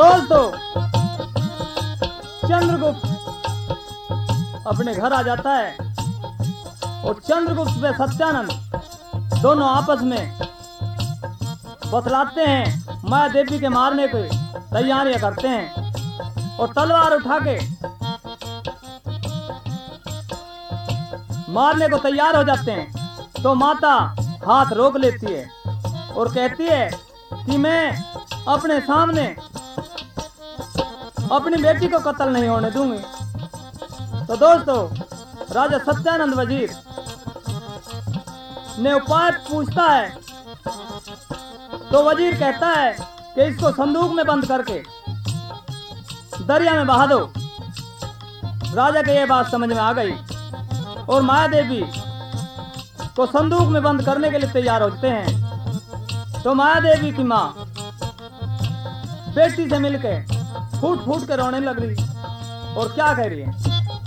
दोस्तों चंद्रगुप्त अपने घर आ जाता है और चंद्रगुप्त व सत्यानंद दोनों आपस में बतलाते हैं, माया देवी के मारने की तैयारियां करते हैं और तलवार उठा के मारने को तैयार हो जाते हैं। तो माता हाथ रोक लेती है और कहती है कि मैं अपने सामने अपनी बेटी को कत्ल नहीं होने दूंगी। तो दोस्तों राजा सत्यानंद वजीर ने उपाय पूछता है, तो वजीर कहता है कि इसको संदूक में बंद करके दरिया में बहा दो। राजा के ये बात समझ में आ गई और माया देवी को संदूक में बंद करने के लिए तैयार होते हैं। तो माया देवी की माँ बेटी से मिलके फूट फूट के रोने लग रही और क्या कह रही है,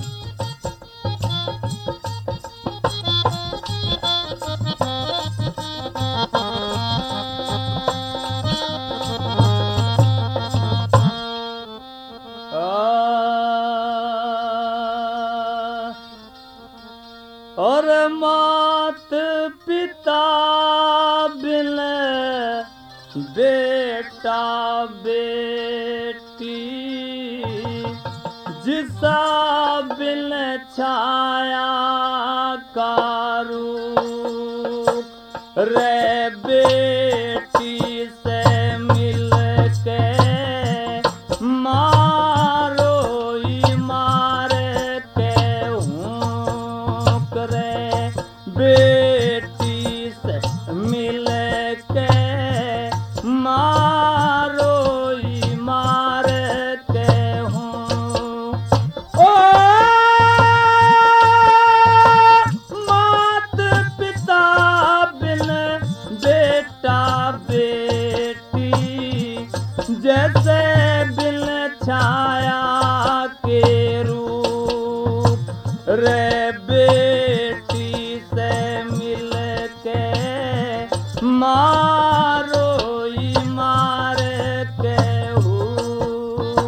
और मात पिता बिन बेटा बेटी, जिसा बिन छाया का रूप, रे बेटी से मिल के मारो ही मार के हूँ करे, बेटी से मिल के मारो ही मार के हूँ। ओ मात पिता बिन बेटा बेटी, जैसे बिन छाया के रूप, रे बेटी से मिल के मारो ही मार के हूँ।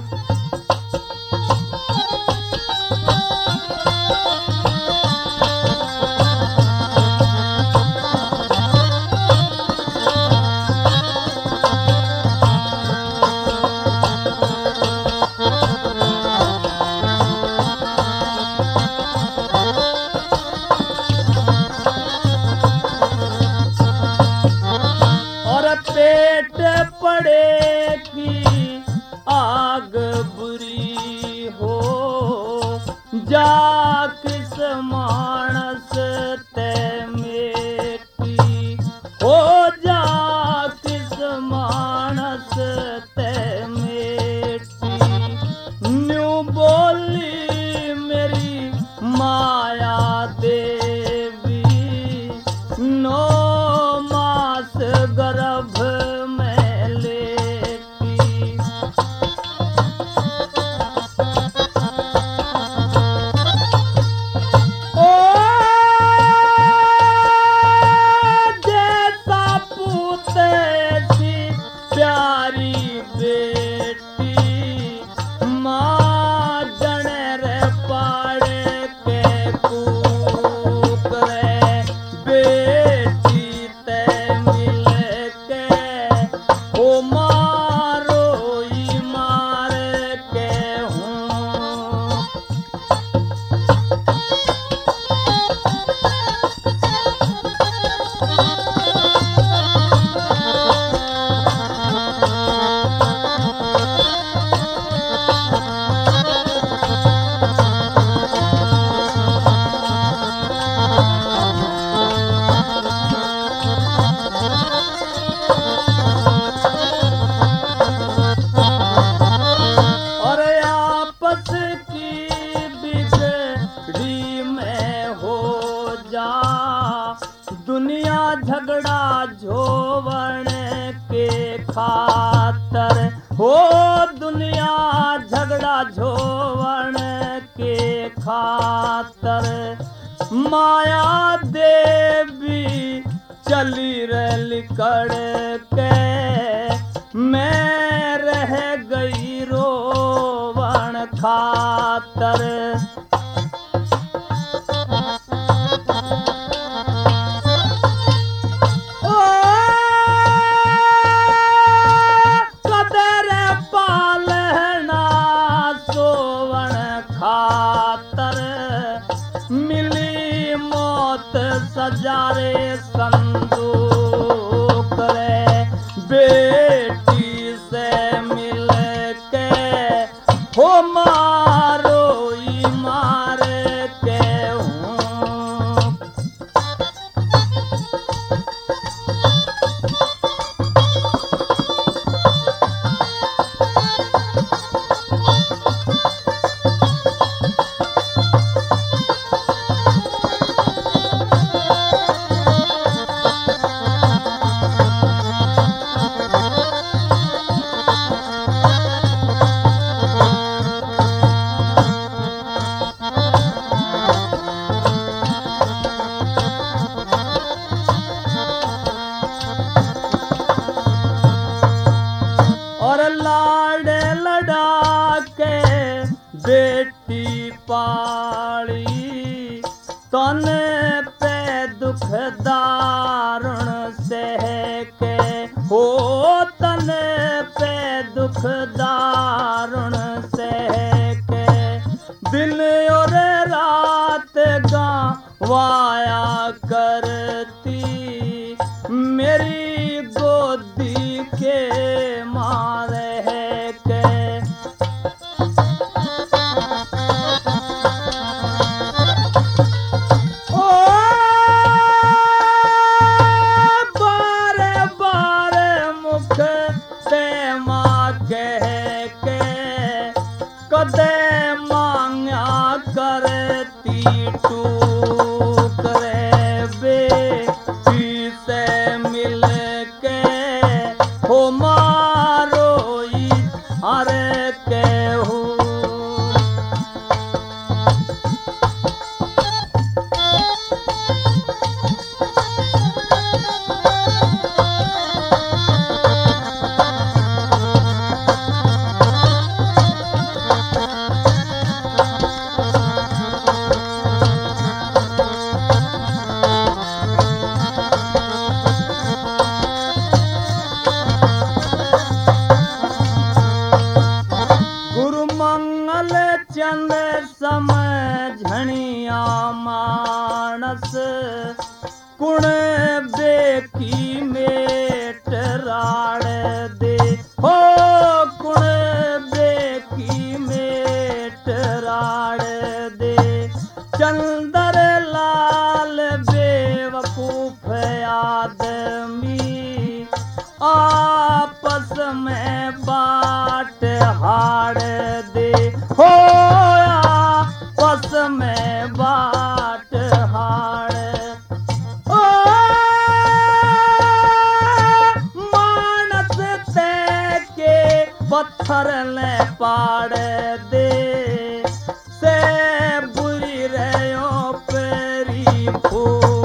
पेट पड़े की आग बुरी हो, जा किस मानस ते मेटी हो, जा किस मानस ते मेटी। न्यू बोली मेरी माया देवी, नो मास गर्भ में लेती। ओ जैसा पूत सी प्यारी बेटी, माँ जनेर पाड़े के कूक रे, बेटी ते मिल के ओ मारो ही मार के हूँ। और आपस की बिगड़ी में हो जा, दुनिया झगड़ा झोवण के खातर हो, दुनिया झगड़ा झोवण के खातर। माया देवी चली रह लिकड़ के, मैं रह गई खातर। ओ कदर पालना सोवन खातर, मिली मौत सजारे संदूक रे। बेटी से मिल के हो मारो ही मार के हूँ। और लाड लड़ा के बेटी पाली, तन पे दुख दारुण सह के हो। तन पे दुख दारुण सह के, दिन और रात गवाया करती, मेरी गोदी के मारे के। ओ बारे बारे मुख से माँ कह के, कदे मांगा करती टूक रे। बेटी से मिल के हो मारो ही हर के हूँ। मंगल चंद समझणिया मानस, कुण बेकी मेट राड़ दे हो। कुण बेकी मेट राड़ दे, चंदर लाल बेवकूफ आदमी, आपस में बाट हाड़ दे हो। आपस में बाट हाड़। ओ मानस ते के पत्थर ले पाड़ दे, से बुरी रहो पेरी फूल।